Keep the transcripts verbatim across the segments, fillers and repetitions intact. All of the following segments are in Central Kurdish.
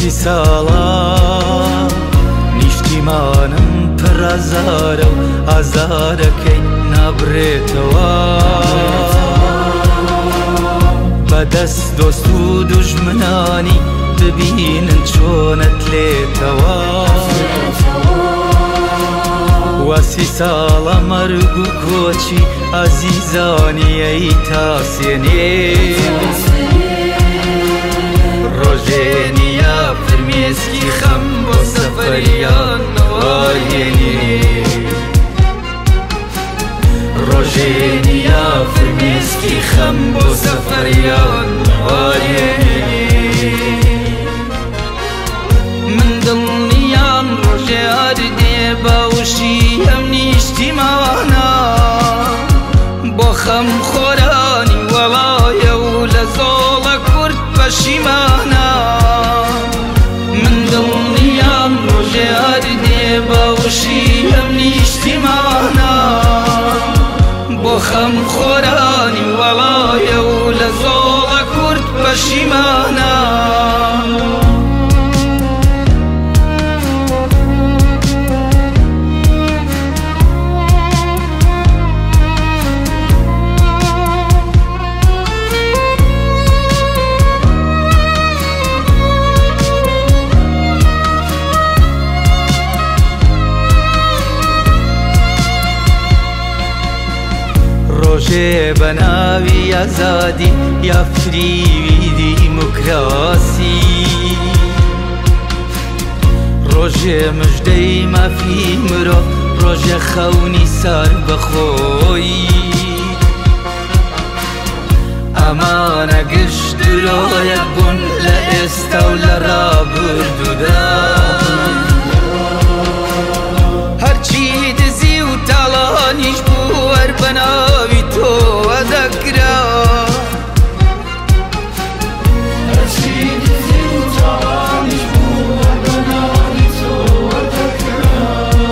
واسی ساڵە نیشتیمانم پڕ ئازارە و ئازارەکەی نابڕێتەوە بەدەست دۆست و دوژمنانی ببینن چۆنت لێتەوە واسی ساڵە مەرگ و کۆچی ئازیزانی ئەی تاسێنێ ڕۆژێنیا فرمێسکی خەم بۆ سەفەریان نەوایێنێ ڕۆژێنیا فرمێسکی خەم بۆ سەفەریان نەوایێنێ من دڵنیام ڕۆژێ هەردێ باوشی ئەم نیشتیمانە بۆ خەم خۆرانی وەڵایە و لە زۆڵە کورد پەشیمانە من دڵنیام ڕۆژێ هەردێ باوشی ئەم نیشتیمانە بۆ خەم خۆرانی وەڵایە و لە زۆڵە کورد پەشیمانە ڕۆژێ بە ناوی ئازادی یا فریوی دیموکراسی ڕۆژێ مژدەی مافی مرۆڤ ڕۆژێ خەونی سار بەخۆی ئەمانە گشت درۆیەک بوون لە ئێستا و لە ڕابردوودا هەرچی دزی و تاڵانیش بوو وەر بە ناوی تۆ وەدەگرا هەرچی دزی و تاڵانیش بوو وەر بە ناوی تۆ وەدەگرا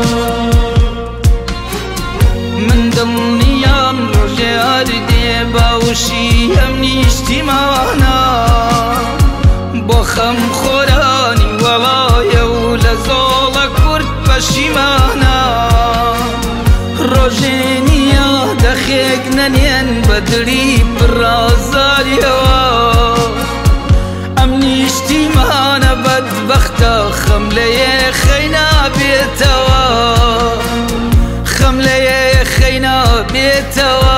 من دڵنیام ڕۆژێ هەردێ باوشی ئەم نیشتیمانە بۆ خەم خۆرانی وەڵایە و لە زۆڵە کورد پەشیمانە ڕۆژێنیا دەخێک نەنێن بە دڵی پڕ ئازاریەوە ئەم نیشتیمانە بەدبەختە خەم لە یێخەی نابێتەوە خەم لە یێخەی نابێتەوە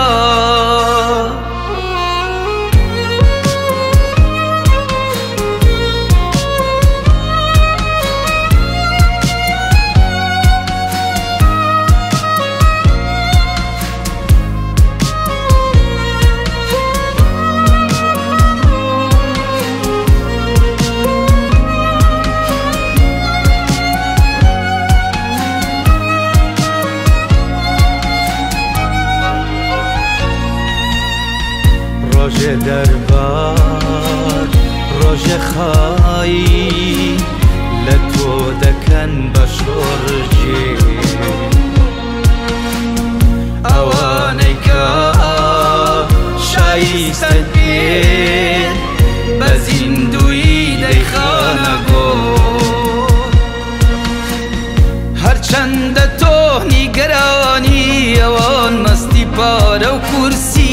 ڕۆژێ دەربار ڕۆژێ خایی لە تۆ دەکەن بە شۆڕجێ ئەوانەی کە شایستە بێن بە زیندوی دەیخانە گۆ هەرچەندە تۆ نیگەرانی ئەوان مەستی پارە و کورسی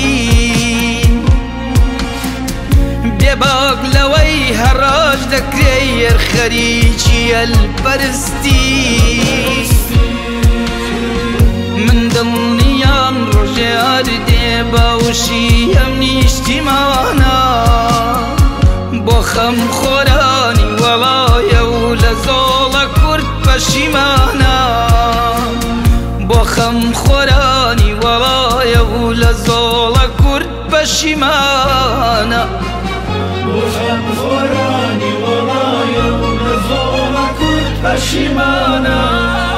بێباک لەوەی هەڕاش دەکرێ یەر خەریکی ئەلپەرستی من دڵنیام ڕۆژێ هەردێ باوشی ئەم نیشتیمانە بۆ خەم خۆرانی وەڵایە و لە زۆڵە کورد پەشیمانە بۆ خەم خۆرانی وەڵایە و لە زۆڵە کورد پەشیمانە بۆ خەم خۆرانی وەڵایە و لە زۆڵە کورد پەشیمانە